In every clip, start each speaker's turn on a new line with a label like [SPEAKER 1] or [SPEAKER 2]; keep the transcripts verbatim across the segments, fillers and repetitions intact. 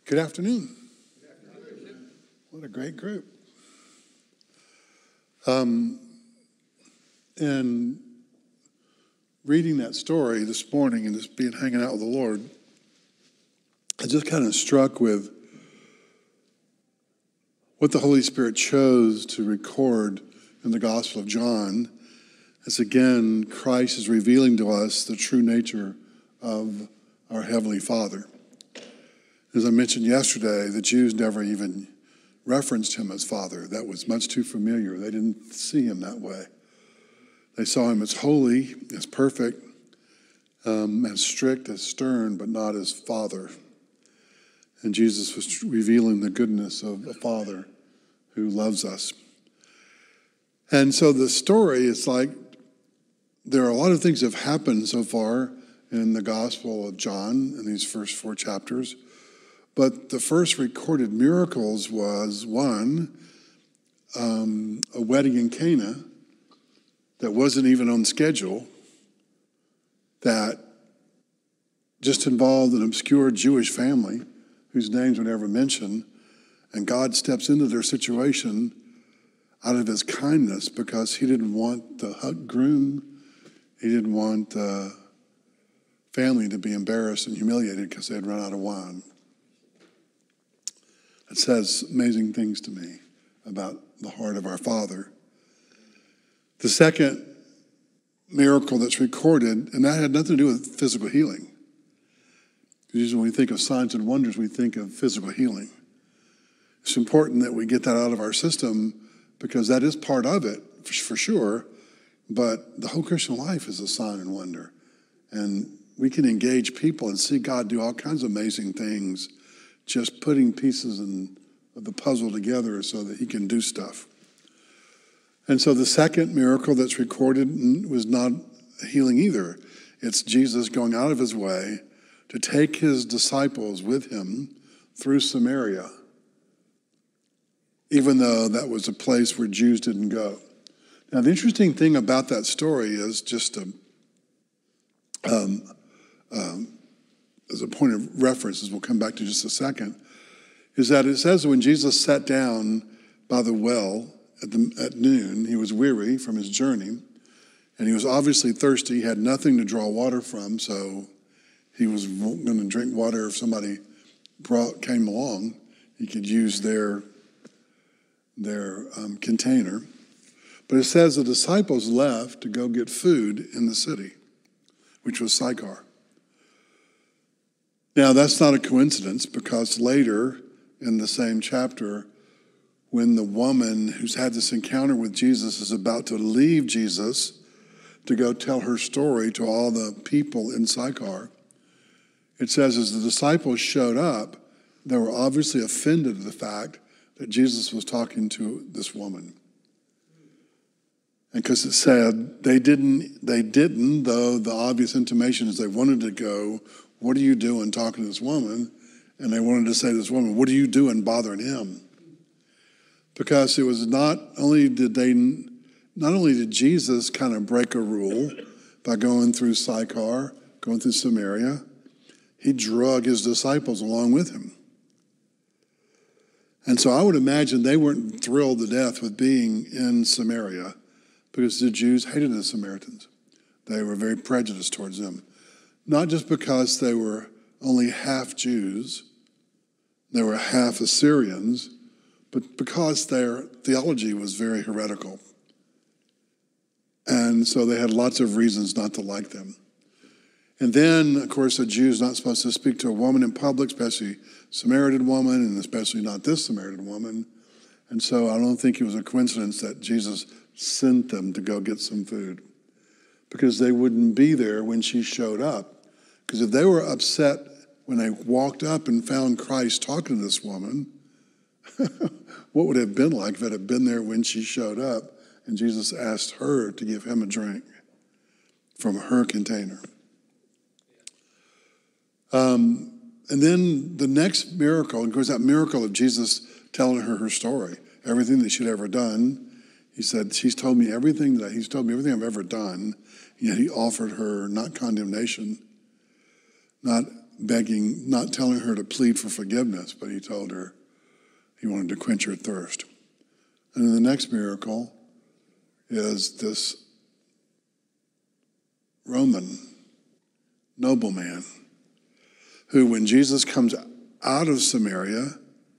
[SPEAKER 1] Good afternoon. What a great group. Um, and reading that story this morning and just being hanging out with the Lord, I just kind of struck with what the Holy Spirit chose to record in the Gospel of John, as again, Christ is revealing to us the true nature of our Heavenly Father. As I mentioned yesterday, the Jews never even referenced him as Father. That was much too familiar. They didn't see him that way. They saw him as holy, as perfect, um, as strict, as stern, but not as Father. And Jesus was revealing the goodness of a Father who loves us. And so the story is like, there are a lot of things that have happened so far in the Gospel of John in these first four chapters. But the first recorded miracles was, one, um, a wedding in Cana that wasn't even on schedule, that just involved an obscure Jewish family whose names were never mentioned, and God steps into their situation out of his kindness because he didn't want the groom, he didn't want the family to be embarrassed and humiliated because they had run out of wine. It says amazing things to me about the heart of our Father. The second miracle that's recorded, and that had nothing to do with physical healing. Usually when we think of signs and wonders, we think of physical healing. It's important that we get that out of our system because that is part of it, for sure, but the whole Christian life is a sign and wonder. And we can engage people and see God do all kinds of amazing things, just putting pieces in, of the puzzle together so that he can do stuff. And so the second miracle that's recorded was not healing either. It's Jesus going out of his way to take his disciples with him through Samaria, even though that was a place where Jews didn't go. Now, the interesting thing about that story is just a, um, um, as a point of reference, as we'll come back to in just a second, is that it says when Jesus sat down by the well at, the, at noon, he was weary from his journey, and he was obviously thirsty. He had nothing to draw water from, so he was going to drink water if somebody brought came along. He could use their, their um, container. But it says the disciples left to go get food in the city, which was Sychar. Now, that's not a coincidence because later in the same chapter, when the woman who's had this encounter with Jesus is about to leave Jesus to go tell her story to all the people in Sychar, it says as the disciples showed up, they were obviously offended at the fact that Jesus was talking to this woman. And because it said they didn't, they didn't, though the obvious intimation is they wanted to go, what are you doing talking to this woman? And they wanted to say to this woman, what are you doing bothering him? Because it was not only did they, not only did Jesus kind of break a rule by going through Sychar, going through Samaria, he drug his disciples along with him. And so I would imagine they weren't thrilled to death with being in Samaria because the Jews hated the Samaritans. They were very prejudiced towards them. Not just because they were only half Jews, they were half Assyrians, but because their theology was very heretical. And so they had lots of reasons not to like them. And then, of course, a Jew's not supposed to speak to a woman in public, especially a Samaritan woman, and especially not this Samaritan woman. And so I don't think it was a coincidence that Jesus sent them to go get some food, because they wouldn't be there when she showed up. Because if they were upset when they walked up and found Christ talking to this woman, what would it have been like if it had been there when she showed up and Jesus asked her to give him a drink from her container? Um, and then the next miracle, of course, that miracle of Jesus telling her her story, everything that she'd ever done. He said, she's told me everything that he's told me everything I've ever done. Yet he offered her not condemnation, not begging, not telling her to plead for forgiveness, but he told her he wanted to quench her thirst. And then the next miracle is this Roman nobleman who, when Jesus comes out of Samaria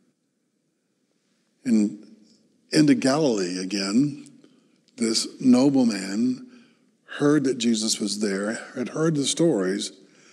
[SPEAKER 1] and into Galilee again, this nobleman heard that Jesus was there, had heard the stories.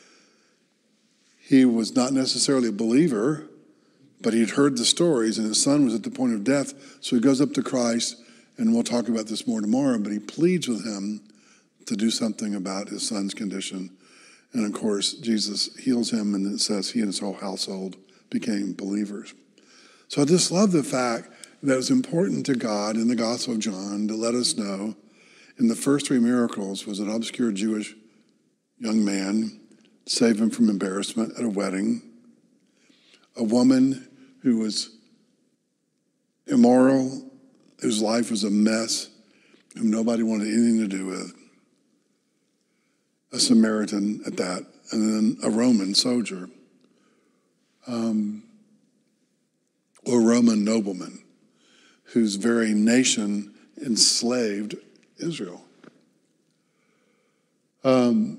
[SPEAKER 1] He was not necessarily a believer, but he'd heard the stories, and his son was at the point of death. So he goes up to Christ, and we'll talk about this more tomorrow, but he pleads with him to do something about his son's condition. And of course, Jesus heals him, and it says he and his whole household became believers. So I just love the fact that it's important to God in the Gospel of John to let us know in the first three miracles was an obscure Jewish young man, saved him from embarrassment at a wedding, a woman who was immoral, whose life was a mess, whom nobody wanted anything to do with, a Samaritan at that, and then a Roman soldier, um, or Roman nobleman, whose very nation enslaved Israel. Um,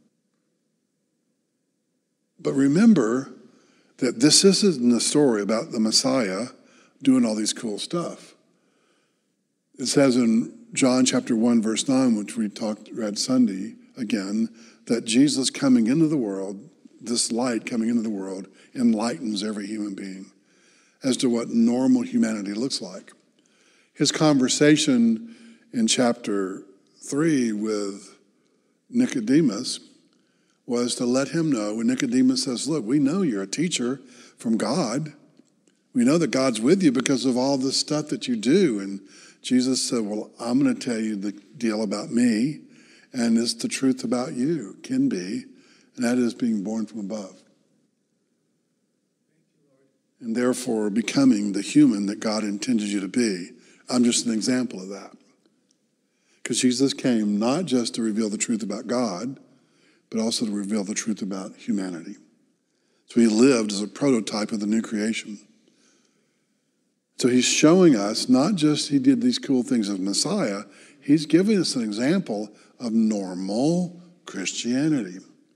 [SPEAKER 1] but remember that this isn't a story about the Messiah doing all these cool stuff. It says in John chapter one, verse nine, which we talked read Sunday again, that Jesus coming into the world, this light coming into the world, enlightens every human being as to what normal humanity looks like. His conversation in chapter three with Nicodemus was to let him know when Nicodemus says, look, we know you're a teacher from God. We know that God's with you because of all the stuff that you do. And Jesus said, well, I'm going to tell you the deal about me, and it's the truth about you, can be, and that is being born from above. And therefore becoming the human that God intended you to be. I'm just an example of that. Because Jesus came not just to reveal the truth about God, but also to reveal the truth about humanity. So he lived as a prototype of the new creation. So he's showing us not just he did these cool things as Messiah, he's giving us an example of normal Christianity.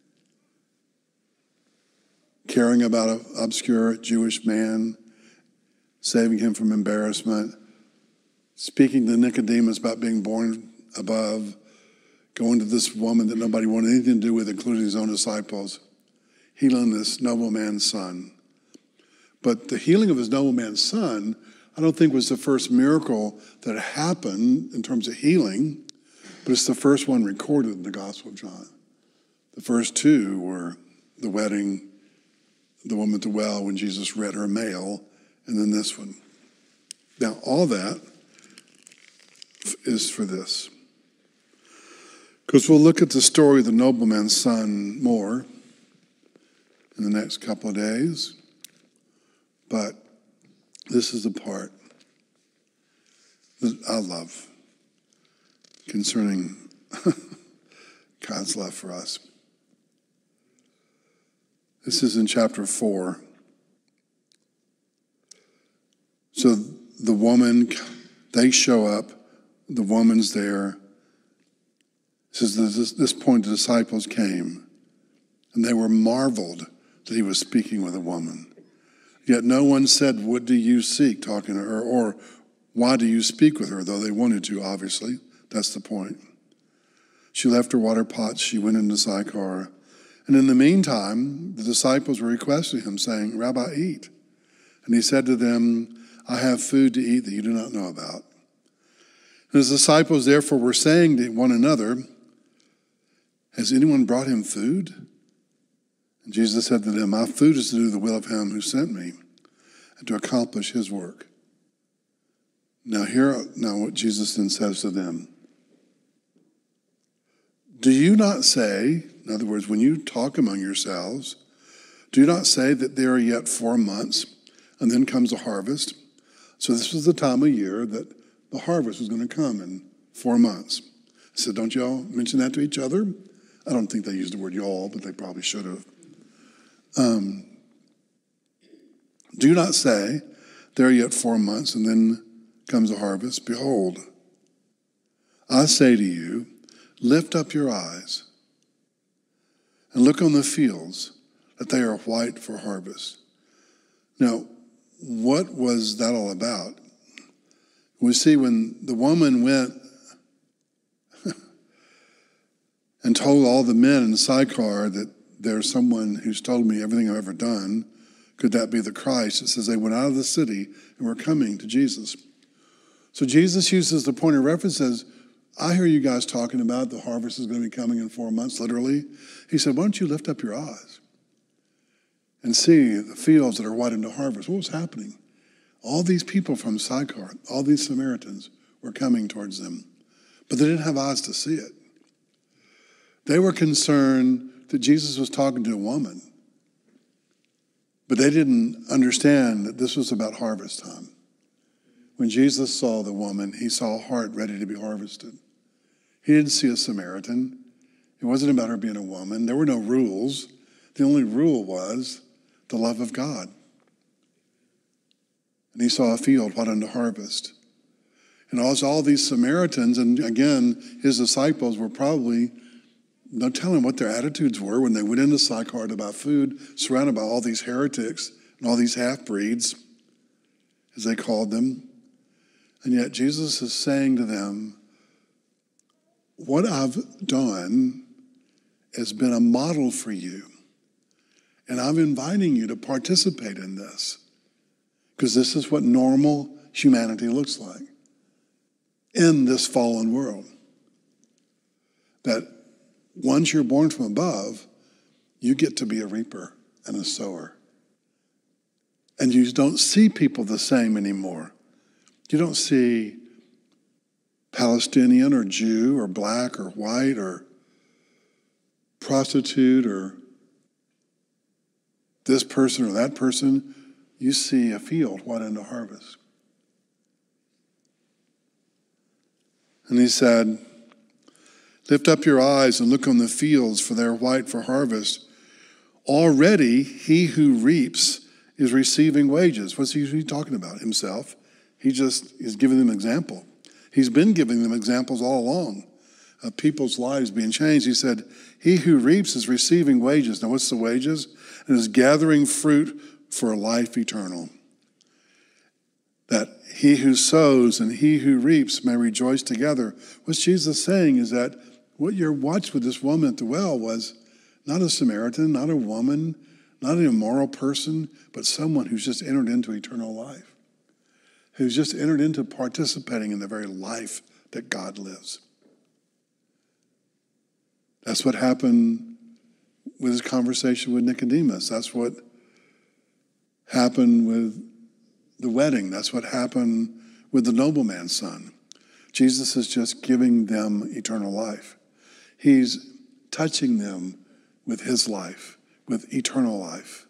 [SPEAKER 1] Caring about an obscure Jewish man, saving him from embarrassment, speaking to Nicodemus about being born above, going to this woman that nobody wanted anything to do with, including his own disciples, healing this nobleman's son. But the healing of his nobleman's son, I don't think was the first miracle that happened in terms of healing, but it's the first one recorded in the Gospel of John. The first two were the wedding, the woman at the well when Jesus read her mail, and then this one. Now, all that is for this. Because we'll look at the story of the nobleman's son more in the next couple of days. But this is the part that I love concerning God's love for us. This is in chapter four. So the woman, they show up, the woman's there. It says that at this point the disciples came, and they were marveled that he was speaking with a woman. Yet no one said, what do you seek, talking to her, or why do you speak with her, though they wanted to, obviously. That's the point. She left her water pots, she went into Sychar. And in the meantime, the disciples were requesting him, saying, Rabbi, eat. And he said to them, I have food to eat that you do not know about. And his disciples therefore were saying to one another, has anyone brought him food? And Jesus said to them, my food is to do the will of him who sent me and to accomplish his work. Now hear now what Jesus then says to them. Do you not say, in other words, when you talk among yourselves, do you not say that there are yet four months and then comes a harvest? So this was the time of year that the harvest was going to come in four months. I said, don't y'all mention that to each other? I don't think they used the word y'all, but they probably should have. Um, Do not say, there are yet four months, and then comes the harvest. Behold, I say to you, lift up your eyes and look on the fields, that they are white for harvest. Now, what was that all about? We see when the woman went and told all the men in Sychar that there's someone who's told me everything I've ever done, could that be the Christ? It says they went out of the city and were coming to Jesus. So Jesus uses the point of reference, says, I hear you guys talking about the harvest is going to be coming in four months, literally. He said, why don't you lift up your eyes and see the fields that are white into harvest? What was happening? All these people from Sychar, all these Samaritans were coming towards them, but they didn't have eyes to see it. They were concerned that Jesus was talking to a woman, but they didn't understand that this was about harvest time. When Jesus saw the woman, he saw a heart ready to be harvested. He didn't see a Samaritan. It wasn't about her being a woman. There were no rules. The only rule was the love of God. And he saw a field white unto harvest. And also all these Samaritans, and again, his disciples were probably, don't tell him what their attitudes were when they went into Sychar to buy food, surrounded by all these heretics and all these half-breeds, as they called them. And yet Jesus is saying to them, what I've done has been a model for you. And I'm inviting you to participate in this, because this is what normal humanity looks like in this fallen world. That once you're born from above, you get to be a reaper and a sower. And you don't see people the same anymore. You don't see Palestinian or Jew or black or white or prostitute or this person or that person. You see a field white unto harvest. And he said, lift up your eyes and look on the fields, for they are white for harvest. Already he who reaps is receiving wages. What's he talking about? Himself. He just is giving them an example. He's been giving them examples all along of people's lives being changed. He said, he who reaps is receiving wages. Now what's the wages? And is gathering fruit for life eternal. That he who sows and he who reaps may rejoice together. What Jesus is saying is that what you're watched with this woman at the well was not a Samaritan, not a woman, not an immoral person, but someone who's just entered into eternal life, who's just entered into participating in the very life that God lives. That's what happened with his conversation with Nicodemus. That's what happened with the wedding. That's what happened with the nobleman's son. Jesus is just giving them eternal life. He's touching them with his life, with eternal life.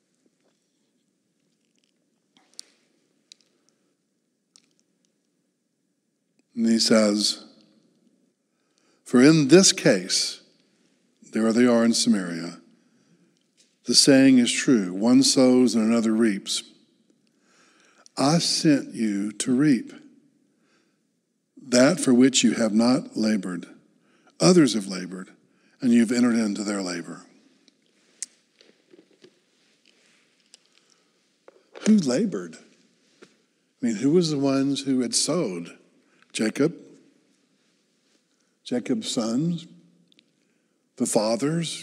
[SPEAKER 1] And he says, for in this case, there they are in Samaria, the saying is true, one sows and another reaps. I sent you to reap that for which you have not labored. Others have labored, and you've entered into their labor. Who labored? I mean, who was the ones who had sowed? Jacob, Jacob's sons, the fathers,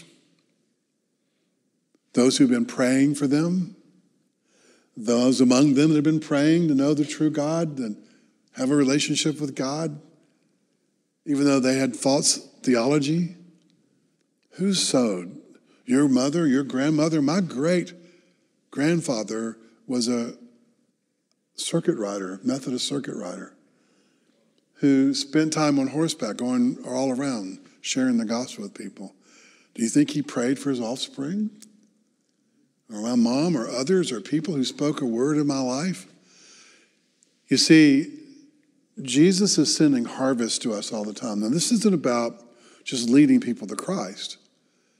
[SPEAKER 1] those who've been praying for them, those among them that have been praying to know the true God and have a relationship with God, even though they had false theology. Who sowed? Your mother, your grandmother, my great grandfather was a circuit rider, Methodist circuit rider, who spent time on horseback, going all around, sharing the gospel with people. Do you think he prayed for his offspring? Or my mom or others or people who spoke a word in my life? You see, Jesus is sending harvest to us all the time. Now, this isn't about just leading people to Christ.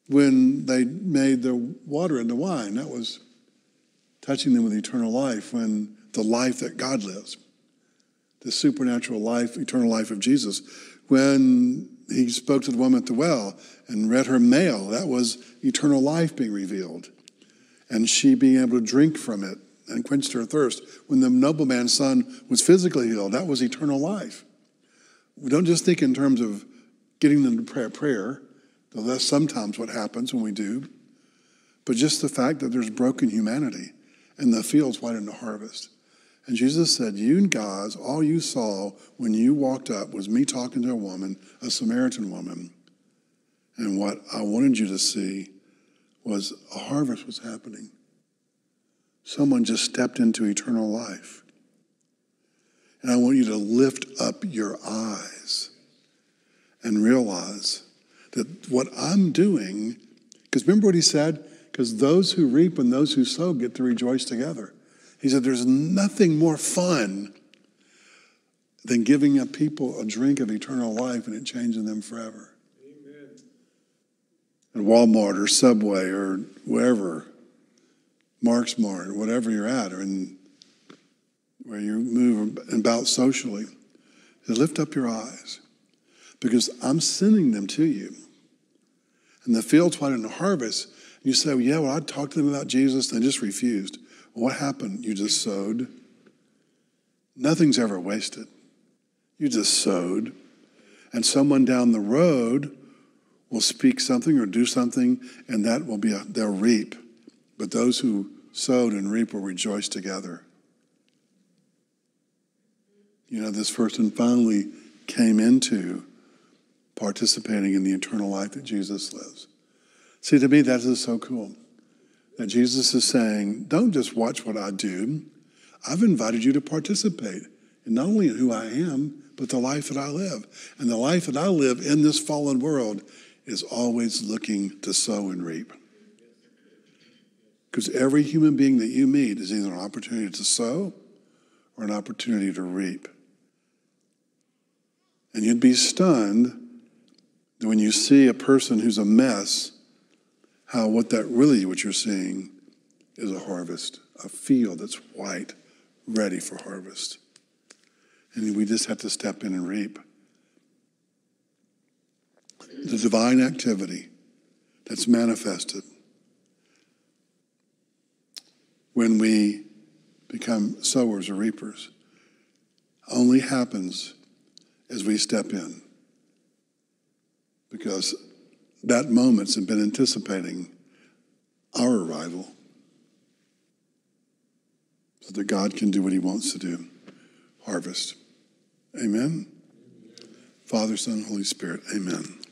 [SPEAKER 1] when they made the water into wine. That was touching them with eternal life, when the life that God lives, the supernatural life, eternal life of Jesus. When he spoke to the woman at the well and read her mail, that was eternal life being revealed. And she being able to drink from it and quenched her thirst. When the nobleman's son was physically healed, that was eternal life. We don't just think in terms of getting them to pray a prayer, though that's sometimes what happens when we do, but just the fact that there's broken humanity and the field's white in the harvest. And Jesus said, you and guys, all you saw when you walked up was me talking to a woman, a Samaritan woman. And what I wanted you to see was a harvest was happening. Someone just stepped into eternal life. And I want you to lift up your eyes and realize that what I'm doing, because remember what he said? Because those who reap and those who sow get to rejoice together. He said there's nothing more fun than giving a people a drink of eternal life and it changing them forever. Amen. At Walmart or Subway or wherever, Mark's Mart, or whatever you're at, or in where you move about socially, lift up your eyes, because I'm sending them to you. And the field's white in the harvest. You say, well, yeah, well, I talked to them about Jesus, and they just refused. Well, what happened? You just sowed. Nothing's ever wasted. You just sowed. And someone down the road will speak something or do something, and that will be a, they'll reap. But those who sowed and reap will rejoice together. You know, this person finally came into participating in the eternal life that Jesus lives. See, to me, that is so cool. That Jesus is saying, don't just watch what I do. I've invited you to participate in not only who I am, but the life that I live. And the life that I live in this fallen world is always looking to sow and reap. Because every human being that you meet is either an opportunity to sow or an opportunity to reap. And you'd be stunned when you see a person who's a mess, how what that really, what you're seeing is a harvest, a field that's white, ready for harvest. And we just have to step in and reap. The divine activity that's manifested when we become sowers or reapers only happens as we step in. Because that moment's been anticipating our arrival so that God can do what he wants to do. Harvest. Amen? Father, Son, Holy Spirit. Amen.